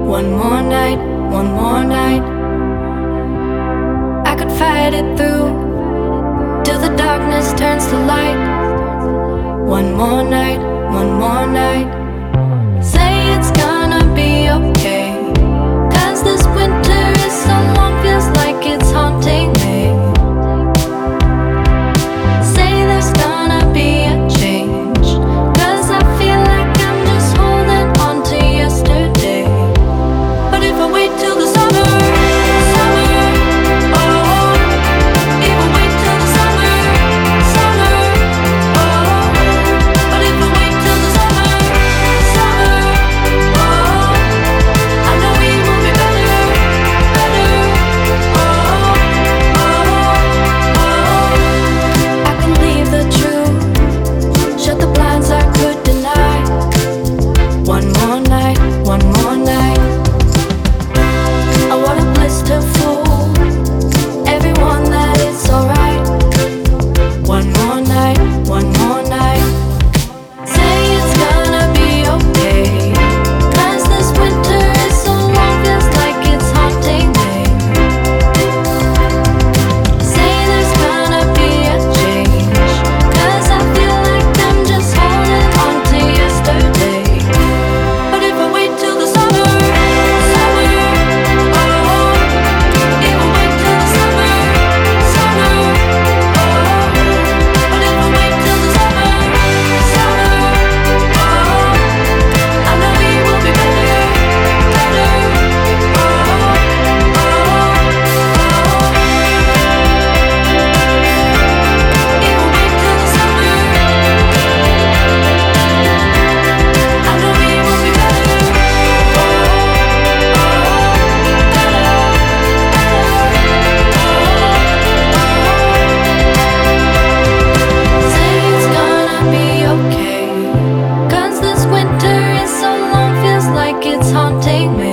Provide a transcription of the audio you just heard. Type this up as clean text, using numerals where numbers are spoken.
One more night, one more night. I could fight it through till the darkness turns to light. One more night, one more night. Say it's gonna be okay, 'cause this winter is so long, feels like it's haunting me. Say there's gonna be a change, 'cause I feel like I'm just holding on to yesterday. But if I wait till the summer, summer, oh, if I wait till the summer, summer, oh, but if I wait till the summer, summer, oh, I know it will be better, better, oh, oh, oh. I can leave the truth, shut the blinds I could deny. One more night, one more night. Oh, what a bliss to fool everyone that it's alright. One more night, one more night. Say it's gonna be okay, 'cause this winter is so long, feels like it's haunting me. Say there's gonna be a change, 'cause I feel like I'm just holding on to yesterday. But if I wait till the summer, summer, oh, if I wait till the summer, summer, oh, but if I wait till the summer, summer, oh, I know it will be better, better, oh, oh, oh. If I wait till the summer, I know it will be better, oh, oh, say it's gonna be okay, 'cause this winter is so long, feels like it's haunting me.